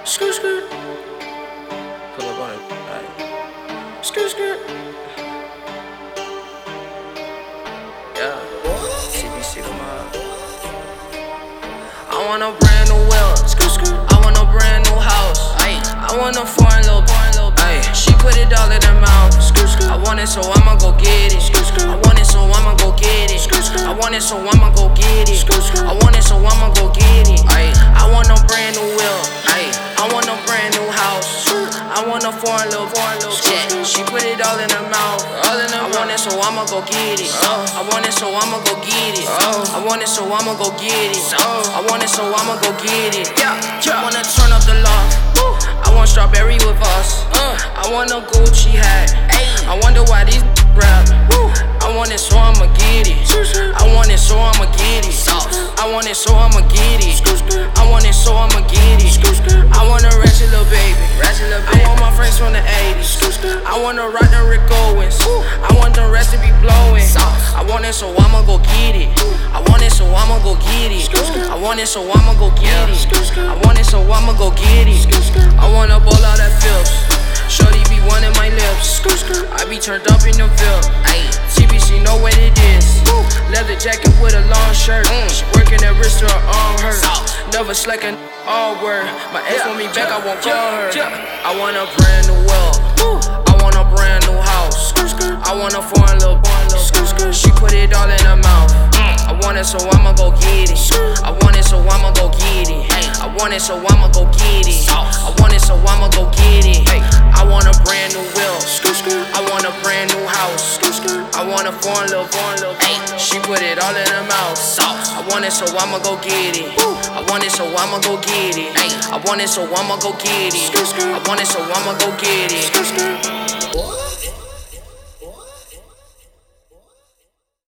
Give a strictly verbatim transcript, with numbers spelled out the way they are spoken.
Skirt, skirt. Pull up on it. Alright. Skirt, skirt. Yeah. C B C to my. I want a brand new wheel. Skirt, skirt. I want a brand new house. Ay. I want a foreign little, foreign little. Ay. She put it all in her mouth. Skirt, skirt. I want it, so I'ma go get it. Skirt, skirt. I want it, so I'ma go get it. Skirt, skirt. I want it, so I'ma go get it. Skirt, skirt. I want it, so I'ma go get it. Ay. I want a brand new wheel. Ay. I want a brand new house. I want a foreign little, foreign little jet. She put it all in her mouth. All in her I want it, so I'ma go get it. Uh, I want it, so I'ma go get it. Uh, I want it, so I'ma go get it. Uh, I want it, so I'ma go get it. Yeah, yeah. I wanna turn up the loft. I want strawberry with us. Uh, I want a Gucci hat. I wonder why these rap. I want it, so I'ma get it. I want it, so I'ma get it. I want it, so I'ma get it. I want it, so I'ma get it. I want a ratchet little baby. I want my friends from the eighties. I wanna rock the Rick Owens. I want the rest to be blowing. I want it, so I'ma go get it. I want it, so I'ma go get it. I want it, so I'ma go get it. I want it, so I'ma go get it. I wanna bowl out that filth. Shorty be wanting my lips. I be turned up in the Ville. T B C know what it is. Leather jacket with a long shirt. She working that wrist till her arm hurt. Never slacking all word. My ex want me back, I won't call her. I want a brand new wheel. I want a brand new house. I want a foreign little boy. She put it all in her mouth. I want it, so I'ma go get it. I want it, so I'ma go get it. I want it, so I'ma go get it. I want it, so I'ma go get it. I want a brand new wheel. I want a brand new house. I want a foreign little, foreign little. She put it all in her mouth. I want it, so I'ma go get it. I want it, so I'ma go get it. I want it, so I'ma go get it. I want it, so I'ma go get it.